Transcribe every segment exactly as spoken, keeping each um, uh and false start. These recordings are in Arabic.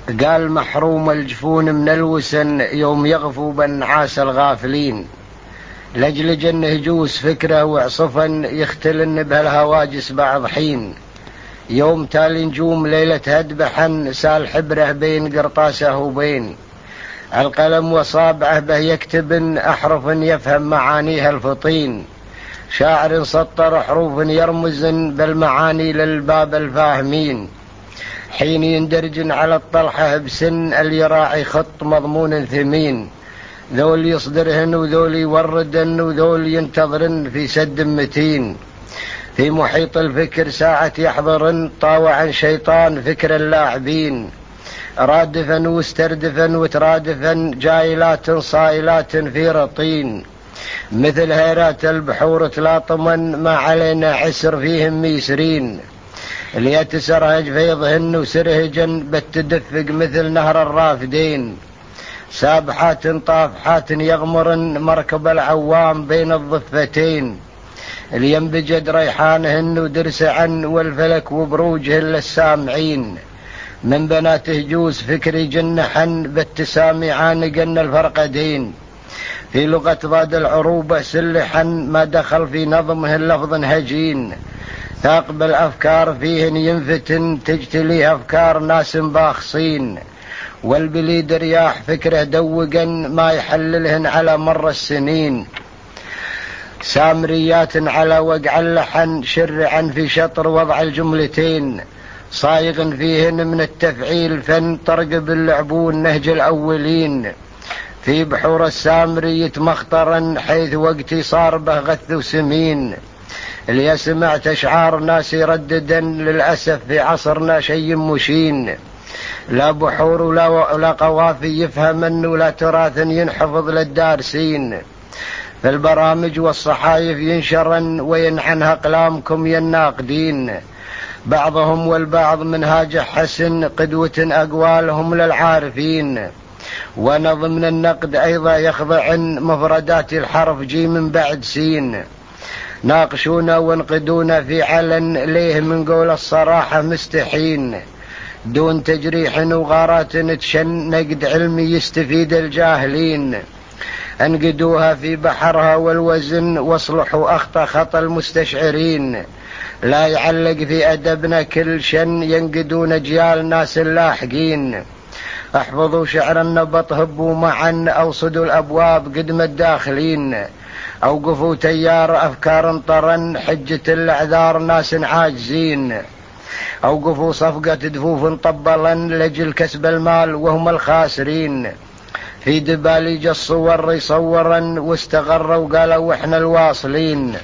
قال محروم الجفون من الوسن يوم يغفو بالنعاس الغافلين، لجلج النهجوس فكره وعصفا يختلن بهالهواجس بعض حين، يوم تالي نجوم ليلة هدبحن سال حبره بين قرطاسه وبين القلم وصابعه به يكتب أحرف يفهم معانيها الفطين، شاعر سطر حروف يرمز بالمعاني للباب الفاهمين، حين يندرج على الطلحة بسن اليراعي خط مضمون ثمين، ذول يصدرهن وذول يوردن وذول ينتظرن في سد متين، في محيط الفكر ساعة يحضرن طاوعا شيطان فكر اللاعبين، رادفا واستردفا وترادفا جايلات صائلات في رطين، مثل هيرات البحور تلاطما ما علينا عسر فيهم ميسرين، ليتسرهج فيضهن وسرهجا بتدفق مثل نهر الرافدين، سابحات طافحات يغمرن مركب العوام بين الضفتين، لينبجد ريحانهن ودرسعن والفلك وبروجهن للسامعين، من بنات هجوس فكري جنحن باتسامي عانقن الفرقدين، في لغة ضاد العروبة سلحا ما دخل في نظمه اللفظ هجين، ثاقب الأفكار فيهن ينفتن تجتلي أفكار ناس باخصين، والبليد رياح فكره دوقا ما يحللهن على مر السنين، سامريات على وقع اللحن شرعا في شطر وضع الجملتين، صايغ فيهن من التفعيل فن ترقب اللعبون نهج الأولين، في بحور السامري مخطرا حيث وقتي صار به غث وسمين، اللي سمعت أشعار ناس يرددا للأسف في عصرنا شيء مشين، لا بحور ولا, ولا قوافي يفهمن ولا تراث ينحفظ للدارسين، في البرامج والصحايف ينشرن وينحن أقلامكم يناقدين، بعضهم والبعض منهاج حسن قدوة أقوالهم للعارفين، ونظم النقد أيضا يخضعن مفردات الحرف جي من بعد سين، ناقشونا وانقدونا في علن ليه من قول الصراحة مستحين، دون تجريح وغارات تشن نقد علمي يستفيد الجاهلين، انقدوها في بحرها والوزن واصلحوا أخطأ خطأ المستشعرين، لا يعلق في أدبنا كل شن ينقدون جيال ناس اللاحقين، احفظوا شعر النبط هبوا معا أوصدوا الأبواب قدم الداخلين، أوقفوا تيار أفكار طرن حجة الأعذار ناس عاجزين، أوقفوا صفقة دفوف طبلا لجل كسب المال وهم الخاسرين، في دباليج الصور يصورا واستغروا قالوا احنا الواصلين،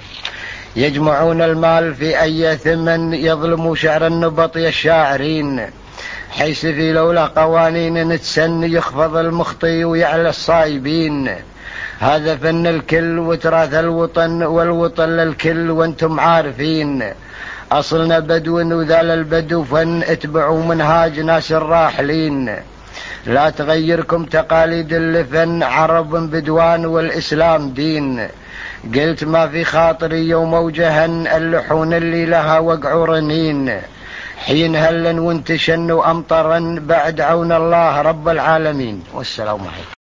يجمعون المال في أي ثمن يظلموا شعر النبط يا الشاعرين، حيث في لولا قوانين نتسن يخفض المخطي ويعلى الصايبين، هذا فن الكل وتراث الوطن والوطن للكل وانتم عارفين، أصلنا بدو وذال البدو فن اتبعوا منهاج ناس الراحلين، لا تغيركم تقاليد اللفن عرب بدوان والإسلام دين، قلت ما في خاطري يوم وجهن اللحون اللي لها وقعوا رنين، حين هلن وانتشن وأمطرا بعد عون الله رب العالمين. والسلام عليكم.